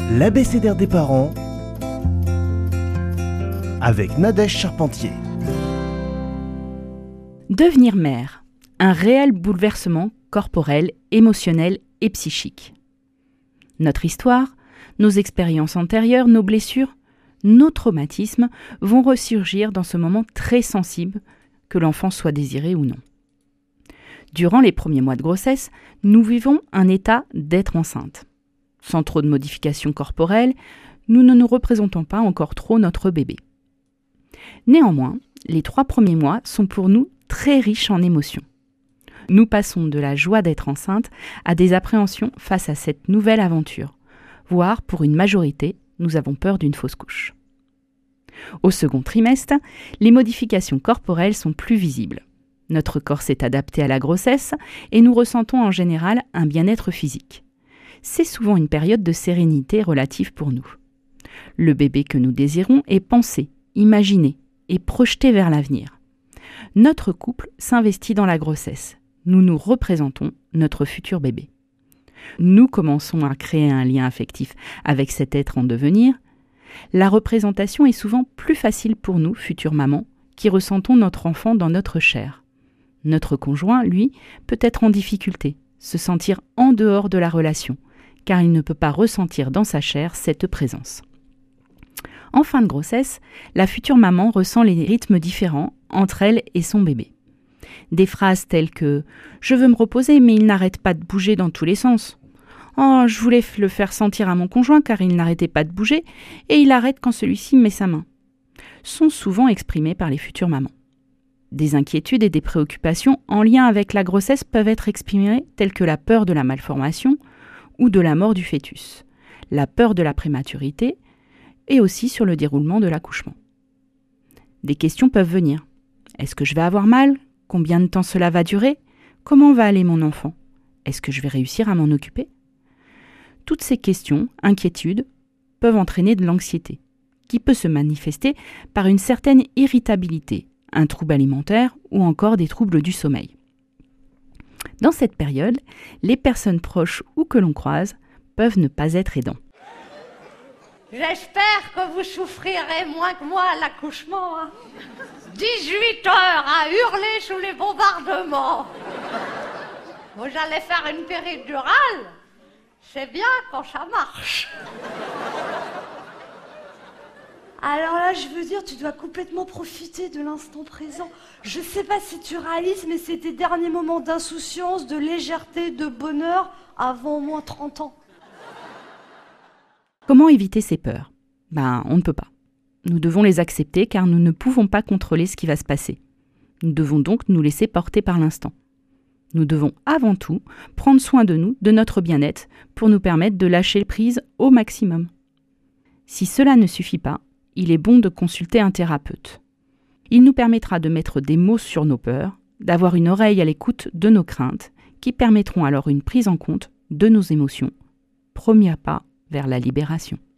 L'abécédaire des parents avec Nadège Charpentier. Devenir mère, un réel bouleversement corporel, émotionnel et psychique. Notre histoire, nos expériences antérieures, nos blessures, nos traumatismes vont ressurgir dans ce moment très sensible, que l'enfant soit désiré ou non. Durant les premiers mois de grossesse, nous vivons un état d'être enceinte. Sans trop de modifications corporelles, nous ne nous représentons pas encore trop notre bébé. Néanmoins, les 3 premiers mois sont pour nous très riches en émotions. Nous passons de la joie d'être enceinte à des appréhensions face à cette nouvelle aventure, voire pour une majorité, nous avons peur d'une fausse couche. Au second trimestre, les modifications corporelles sont plus visibles. Notre corps s'est adapté à la grossesse et nous ressentons en général un bien-être physique. C'est souvent une période de sérénité relative pour nous. Le bébé que nous désirons est pensé, imaginé et projeté vers l'avenir. Notre couple s'investit dans la grossesse. Nous nous représentons notre futur bébé. Nous commençons à créer un lien affectif avec cet être en devenir. La représentation est souvent plus facile pour nous, futures mamans, qui ressentons notre enfant dans notre chair. Notre conjoint, lui, peut être en difficulté, se sentir en dehors de la relation, car il ne peut pas ressentir dans sa chair cette présence. En fin de grossesse, la future maman ressent les rythmes différents entre elle et son bébé. Des phrases telles que « Je veux me reposer, mais il n'arrête pas de bouger dans tous les sens. Oh, je voulais le faire sentir à mon conjoint car il n'arrêtait pas de bouger et il arrête quand celui-ci met sa main » sont souvent exprimées par les futures mamans. Des inquiétudes et des préoccupations en lien avec la grossesse peuvent être exprimées telles que la peur de la malformation ou de la mort du fœtus, la peur de la prématurité et aussi sur le déroulement de l'accouchement. Des questions peuvent venir. Est-ce que je vais avoir mal ? Combien de temps cela va durer ? Comment va aller mon enfant ? Est-ce que je vais réussir à m'en occuper ? Toutes ces questions, inquiétudes, peuvent entraîner de l'anxiété, qui peut se manifester par une certaine irritabilité, un trouble alimentaire ou encore des troubles du sommeil. Dans cette période, les personnes proches ou que l'on croise peuvent ne pas être aidants. J'espère que vous souffrirez moins que moi à l'accouchement. 18 heures à hurler sous les bombardements. Vous allez faire une péridurale. C'est bien quand ça marche. Alors là, je veux dire, tu dois complètement profiter de l'instant présent. Je sais pas si tu réalises, mais c'est tes derniers moments d'insouciance, de légèreté, de bonheur avant au moins 30 ans. Comment éviter ces peurs ? On ne peut pas. Nous devons les accepter car nous ne pouvons pas contrôler ce qui va se passer. Nous devons donc nous laisser porter par l'instant. Nous devons avant tout prendre soin de nous, de notre bien-être, pour nous permettre de lâcher prise au maximum. Si cela ne suffit pas, il est bon de consulter un thérapeute. Il nous permettra de mettre des mots sur nos peurs, d'avoir une oreille à l'écoute de nos craintes, qui permettront alors une prise en compte de nos émotions. Premier pas vers la libération.